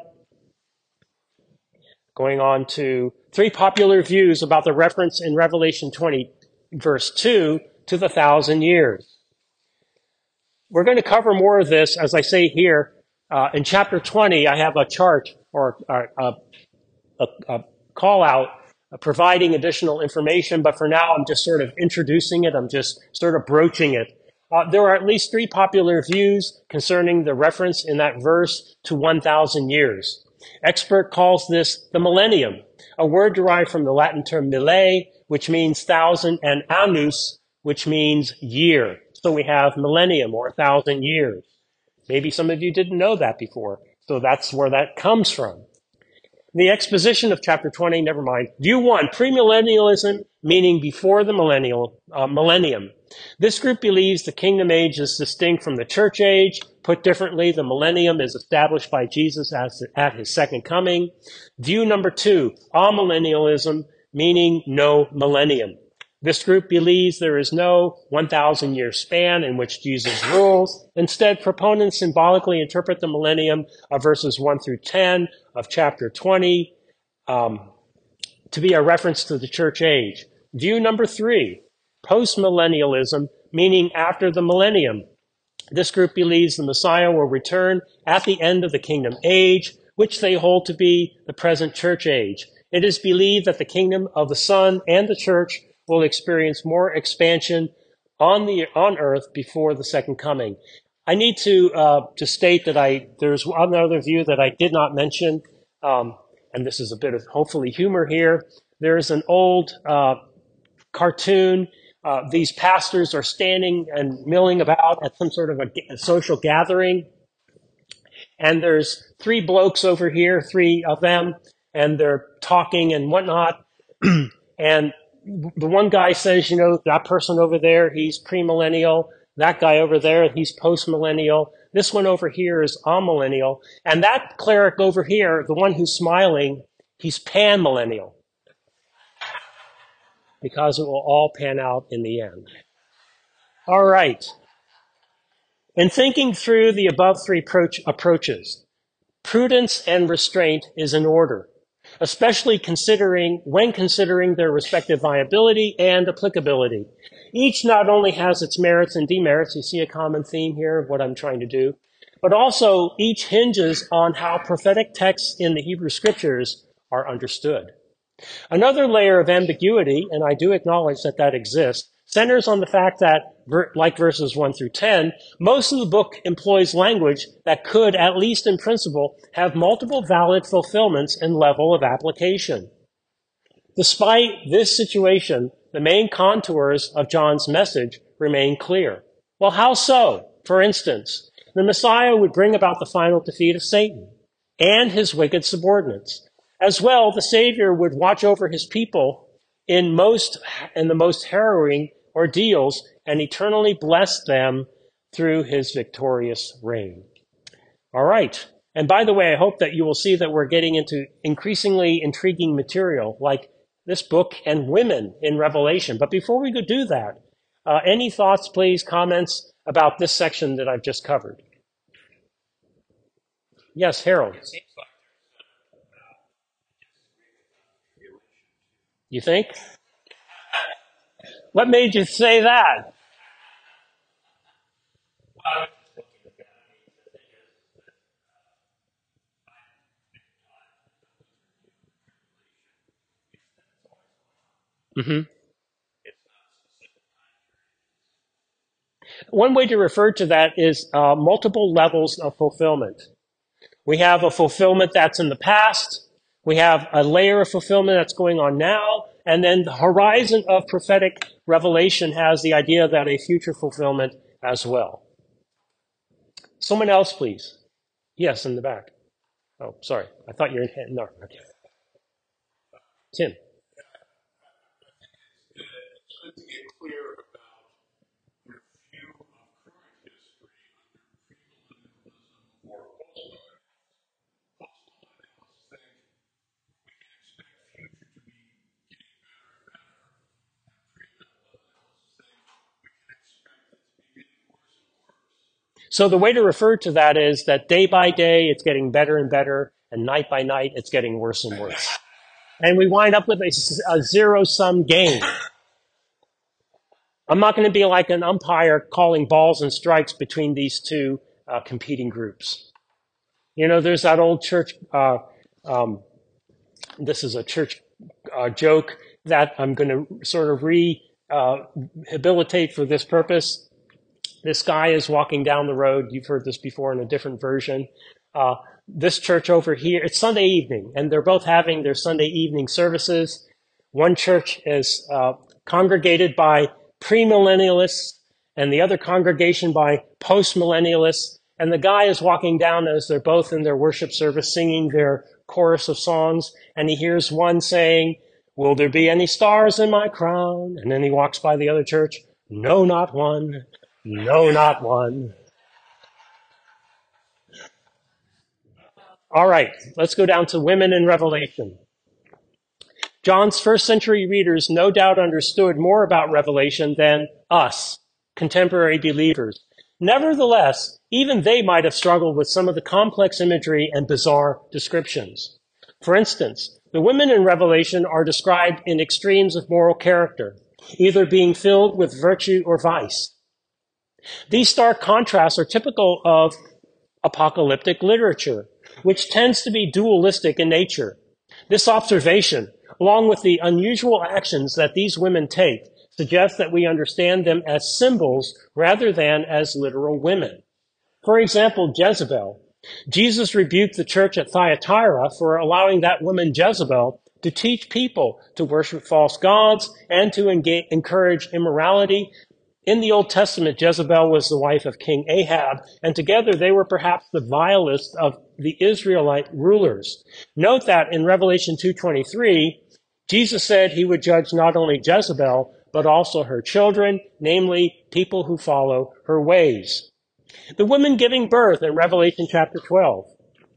Going on to three popular views about the reference in Revelation twenty, verse two, to the thousand years. We're going to cover more of this, as I say here. Uh, in chapter twenty, I have a chart or uh, a, a, a call out uh, providing additional information, but for now, I'm just sort of introducing it. I'm just sort of broaching it. Uh, there are at least three popular views concerning the reference in that verse to one thousand years. Expert calls this the millennium, a word derived from the Latin term mille, which means thousand, and annus, which means year. So we have millennium, or a thousand years. Maybe some of you didn't know that before. So that's where that comes from. The exposition of chapter twenty, never mind. View one, premillennialism, meaning before the millennial, uh, millennium. This group believes the kingdom age is distinct from the church age. Put differently, the millennium is established by Jesus as, at his second coming. View number two, amillennialism, meaning no millennium. This group believes there is no one thousand year span in which Jesus rules. Instead, proponents symbolically interpret the millennium of verses one through ten of chapter twenty um, to be a reference to the church age. View number three, postmillennialism, meaning after the millennium. This group believes the Messiah will return at the end of the kingdom age, which they hold to be the present church age. It is believed that the kingdom of the Son and the church will experience more expansion on the on earth before the second coming. I need to uh, to state that I there's another view that I did not mention, um, and this is a bit of hopefully humor here. There's an old uh, cartoon. Uh, these pastors are standing and milling about at some sort of a, a social gathering, and there's three blokes over here, three of them, and they're talking and whatnot. And the one guy says, you know, that person over there, he's premillennial. That guy over there, he's postmillennial. This one over here is amillennial. And that cleric over here, the one who's smiling, he's panmillennial. Because it will all pan out in the end. All right. In thinking through the above three approach, approaches, prudence and restraint is in order, especially considering when considering their respective viability and applicability. Each not only has its merits and demerits, you see a common theme here of what I'm trying to do, but also each hinges on how prophetic texts in the Hebrew scriptures are understood. Another layer of ambiguity, and I do acknowledge that that exists, centers on the fact that, like verses one through ten, most of the book employs language that could, at least in principle, have multiple valid fulfillments and level of application. Despite this situation, the main contours of John's message remain clear. Well, how so? For instance, the Messiah would bring about the final defeat of Satan and his wicked subordinates. As well, the Savior would watch over his people in most in the most harrowing ordeals and eternally bless them through his victorious reign. All right. And by the way, I hope that you will see that we're getting into increasingly intriguing material like this book and women in Revelation. But before we go do that, uh, any thoughts, please, comments about this section that I've just covered? Yes, Harold. You think? What made you say that? Mm-hmm. One way to refer to that is uh, multiple levels of fulfillment. We have a fulfillment that's in the past. We have a layer of fulfillment that's going on now. And then the horizon of prophetic revelation has the idea that a future fulfillment as well. Someone else, please. Yes, in the back. Oh, sorry. I thought you were in hand. No, okay. Tim. It's good to get clear about your view of current history under premillennialism or postmillennialism. Postmillennialists think we can expect the future to be getting better and better, and premillennialists think we can expect it to be getting worse and worse. So the way to refer to that is that day by day it's getting better and better, and night by night it's getting worse and worse. And we wind up with a, a zero-sum game. I'm not going to be like an umpire calling balls and strikes between these two uh, competing groups. You know, there's that old church, uh, um, this is a church uh, joke that I'm going to sort of rehabilitate uh, for this purpose. This guy is walking down the road. You've heard this before in a different version. Uh, this church over here, it's Sunday evening, and they're both having their Sunday evening services. One church is uh, congregated by premillennialists, and the other congregation by postmillennialists. And the guy is walking down as they're both in their worship service singing their chorus of songs, and he hears one saying, "Will there be any stars in my crown?" And then he walks by the other church, "No, not one. No, not one." All right, let's go down to women in Revelation. John's first century readers no doubt understood more about Revelation than us, contemporary believers. Nevertheless, even they might have struggled with some of the complex imagery and bizarre descriptions. For instance, The women in Revelation are described in extremes of moral character, either being filled with virtue or vice. These stark contrasts are typical of apocalyptic literature, which tends to be dualistic in nature. This observation, along with the unusual actions that these women take, suggests that we understand them as symbols rather than as literal women. For example, Jezebel. Jesus rebuked the church at Thyatira for allowing that woman Jezebel to teach people to worship false gods and to engage, encourage immorality. In the Old Testament, Jezebel was the wife of King Ahab, and together they were perhaps the vilest of the Israelite rulers. Note that in Revelation two twenty-three, Jesus said he would judge not only Jezebel, but also her children, namely people who follow her ways. The woman giving birth in Revelation chapter twelve.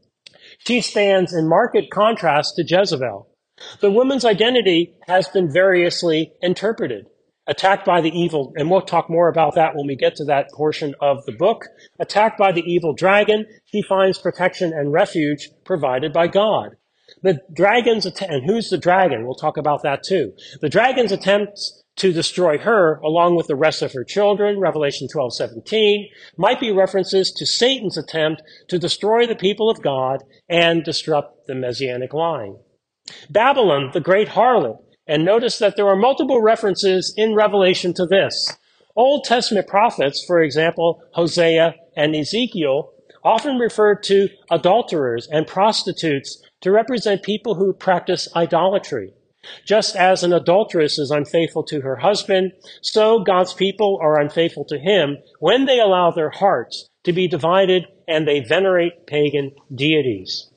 She stands in marked contrast to Jezebel. The woman's identity has been variously interpreted. Attacked by the evil, and we'll talk more about that when we get to that portion of the book. Attacked by the evil dragon, she finds protection and refuge provided by God. The dragon's attempt, and who's the dragon? We'll talk about that too. The dragon's attempts to destroy her, along with the rest of her children, Revelation twelve seventeen, might be references to Satan's attempt to destroy the people of God and disrupt the Messianic line. Babylon, the great harlot, and notice that there are multiple references in Revelation to this. Old Testament prophets, for example, Hosea and Ezekiel, often referred to adulterers and prostitutes to represent people who practice idolatry. Just as an adulteress is unfaithful to her husband, so God's people are unfaithful to him when they allow their hearts to be divided and they venerate pagan deities.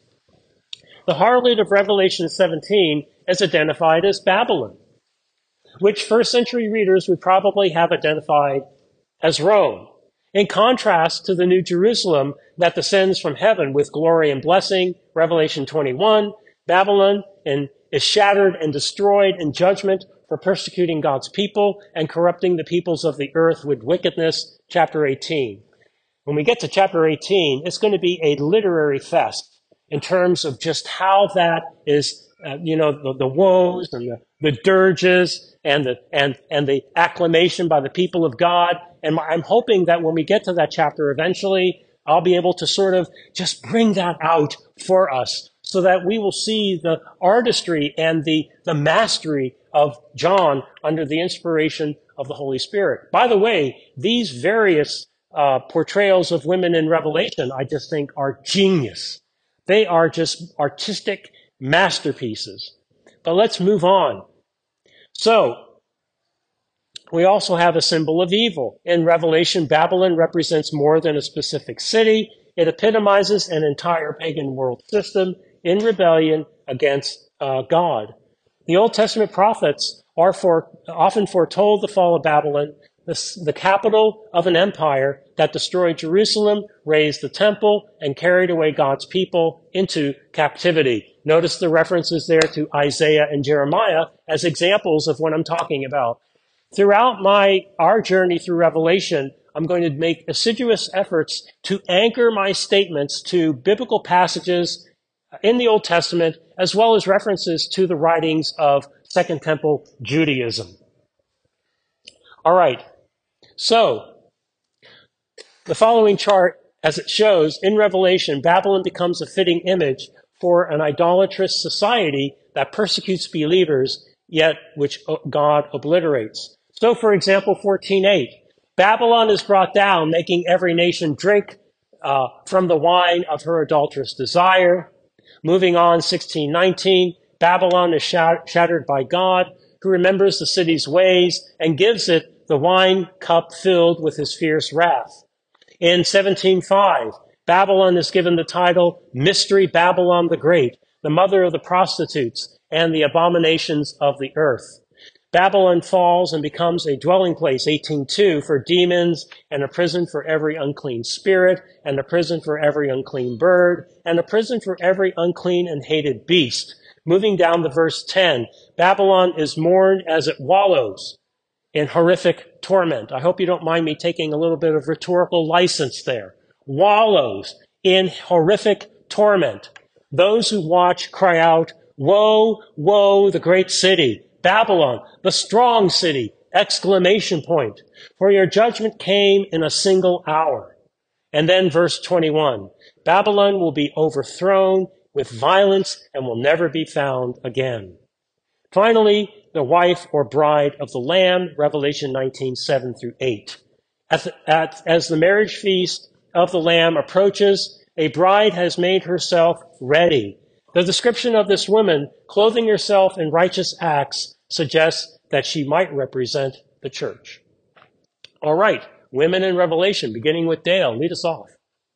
The harlot of Revelation seventeen is identified as Babylon, which first century readers would probably have identified as Rome. In contrast to the New Jerusalem that descends from heaven with glory and blessing, Revelation twenty-one, Babylon in is shattered and destroyed in judgment for persecuting God's people and corrupting the peoples of the earth with wickedness, chapter eighteen. When we get to chapter eighteen, it's going to be a literary fest in terms of just how that is, uh, you know, the, the woes and the, the dirges and the, and, and the acclamation by the people of God. And I'm hoping that when we get to that chapter eventually, I'll be able to sort of just bring that out for us, so that we will see the artistry and the, the mastery of John under the inspiration of the Holy Spirit. By the way, these various uh, portrayals of women in Revelation, I just think are genius. They are just artistic masterpieces. But let's move on. So, we also have a symbol of evil. In Revelation, Babylon represents more than a specific city. It epitomizes an entire pagan world system in rebellion against uh, God. The Old Testament prophets are for, often foretold the fall of Babylon, the, the capital of an empire that destroyed Jerusalem, razed the temple, and carried away God's people into captivity. Notice the references there to Isaiah and Jeremiah as examples of what I'm talking about. Throughout my our journey through Revelation, I'm going to make assiduous efforts to anchor my statements to biblical passages in the Old Testament, as well as references to the writings of Second Temple Judaism. All right. So, the following chart, as it shows, in Revelation, Babylon becomes a fitting image for an idolatrous society that persecutes believers, yet which God obliterates. So, for example, fourteen eight, Babylon is brought down, making every nation drink uh, from the wine of her adulterous desire. Moving on, sixteen nineteen, Babylon is shat- shattered by God, who remembers the city's ways and gives it the wine cup filled with his fierce wrath. In seventeen five, Babylon is given the title Mystery Babylon the Great, the mother of the prostitutes and the abominations of the earth. Babylon falls and becomes a dwelling place, eighteen two, for demons, and a prison for every unclean spirit, and a prison for every unclean bird, and a prison for every unclean and hated beast. Moving down to verse ten, Babylon is mourned as it wallows in horrific torment. I hope you don't mind me taking a little bit of rhetorical license there. Wallows in horrific torment. Those who watch cry out, Woe, woe, the great city, Babylon, the strong city, exclamation point. For your judgment came in a single hour. And then verse twenty-one, Babylon will be overthrown with violence and will never be found again. Finally, the wife or bride of the Lamb, Revelation nineteen, seven through eight. At the, at, as the marriage feast of the Lamb approaches, a bride has made herself ready. The description of this woman clothing herself in righteous acts suggests that she might represent the church. All right, women in Revelation, beginning with Dale. Lead us off.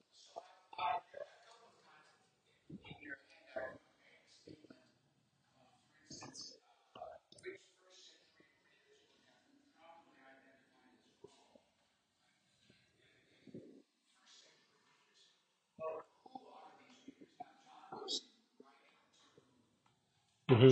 Mm-hmm.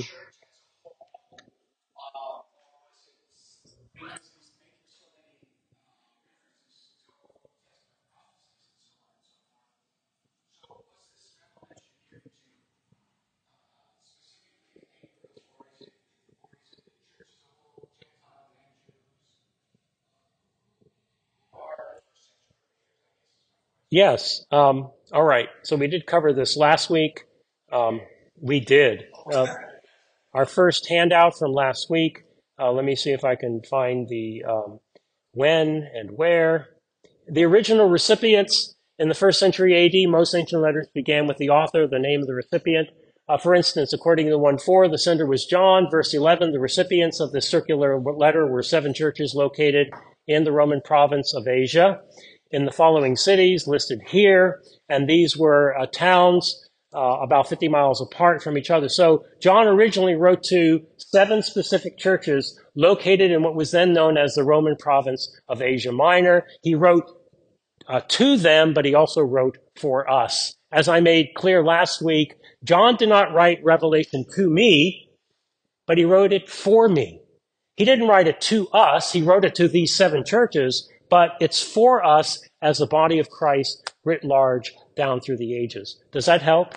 Yes. Um, all right. So we did cover this last week. Um, we did. Uh, our first handout from last week. Uh, let me see if I can find the um, when and where. The original recipients in the first century A D, most ancient letters began with the author, the name of the recipient. Uh, for instance, according to one four, the sender was John. Verse eleven, the recipients of this circular letter were seven churches located in the Roman province of Asia, in the following cities listed here, and these were uh, towns uh, about fifty miles apart from each other. So John originally wrote to seven specific churches located in what was then known as the Roman province of Asia Minor. He wrote uh, to them, but he also wrote for us. As I made clear last week, John did not write Revelation to me, but he wrote it for me. He didn't write it to us. He wrote it to these seven churches, but it's for us as the body of Christ writ large down through the ages. Does that help?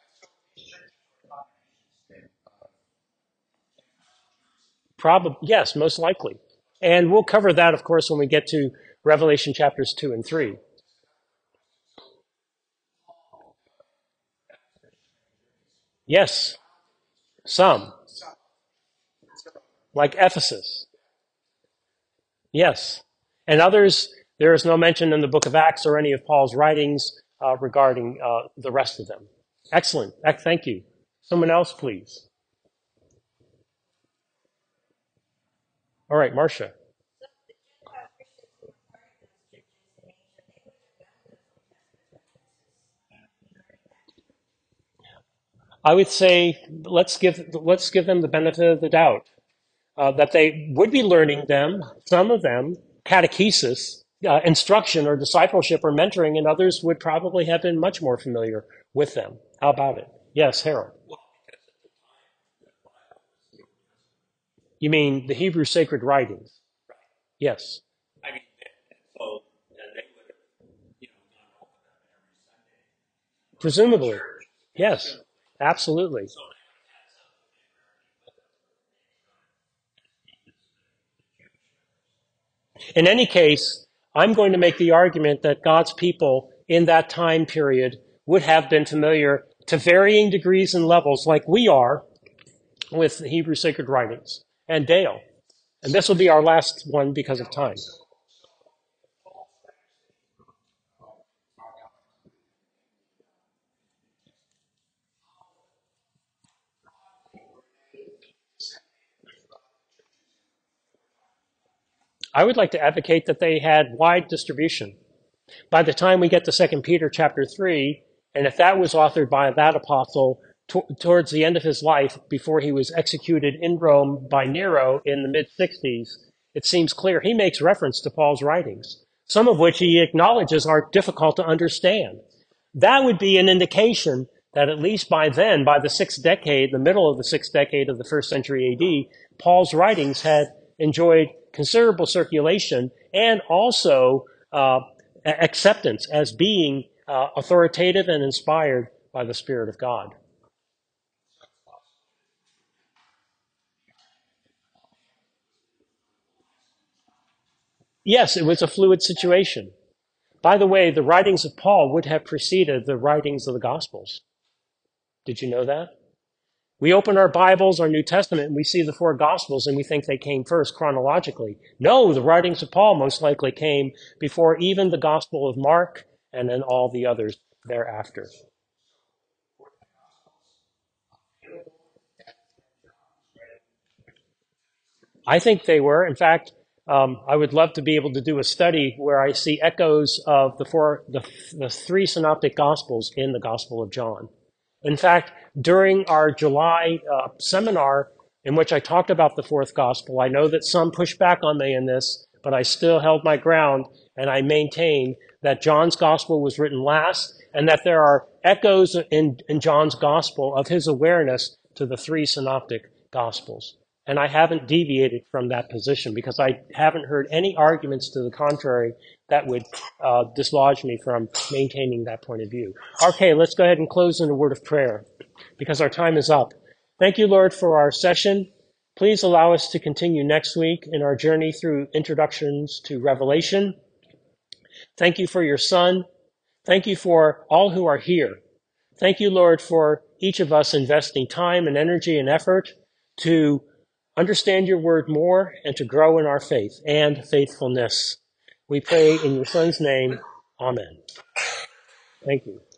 Probably, yes, most likely. And we'll cover that, of course, when we get to Revelation chapters two and three. Yes, some, like Ephesus. Yes. And others, there is no mention in the book of Acts or any of Paul's writings uh, regarding uh, the rest of them. Excellent. Thank you. Someone else, please. All right, Marcia. I would say let's give let's give them the benefit of the doubt uh, that they would be learning them, some of them, catechesis, uh, instruction or discipleship or mentoring, and others would probably have been much more familiar with them. How about it? Yes, Harold. You mean the Hebrew sacred writings? Yes. I mean, so then they would have, you know, gone over them every Sunday. Presumably. Church. Yes, absolutely. So In any case, I'm going to make the argument that God's people in that time period would have been familiar to varying degrees and levels, like we are, with the Hebrew sacred writings. And Dale. And this will be our last one because of time. I would like to advocate that they had wide distribution. By the time we get to Second Peter chapter three, and if that was authored by that apostle to- towards the end of his life, before he was executed in Rome by Nero in the mid-sixties, it seems clear he makes reference to Paul's writings, some of which he acknowledges are difficult to understand. That would be an indication that at least by then, by the sixth decade, the middle of the sixth decade of the first century A D, Paul's writings had enjoyed considerable circulation and also uh, acceptance as being uh, authoritative and inspired by the Spirit of God. Yes, it was a fluid situation. By the way, the writings of Paul would have preceded the writings of the Gospels. Did you know that? We open our Bibles, our New Testament, and we see the four Gospels, and we think they came first chronologically. No, the writings of Paul most likely came before even the Gospel of Mark, and then all the others thereafter. I think they were. In fact, um, I would love to be able to do a study where I see echoes of the four, the, the three synoptic Gospels in the Gospel of John. In fact, during our July uh, seminar in which I talked about the fourth Gospel, I know that some pushed back on me in this, but I still held my ground, and I maintained that John's Gospel was written last, and that there are echoes in, in John's Gospel of his awareness to the three synoptic Gospels. And I haven't deviated from that position because I haven't heard any arguments to the contrary that would uh, dislodge me from maintaining that point of view. Okay, let's go ahead and close in a word of prayer because our time is up. Thank you, Lord, for our session. Please allow us to continue next week in our journey through introductions to Revelation. Thank you for your Son. Thank you for all who are here. Thank you, Lord, for each of us investing time and energy and effort to understand your word more and to grow in our faith and faithfulness. We pray in your Son's name. Amen. Thank you.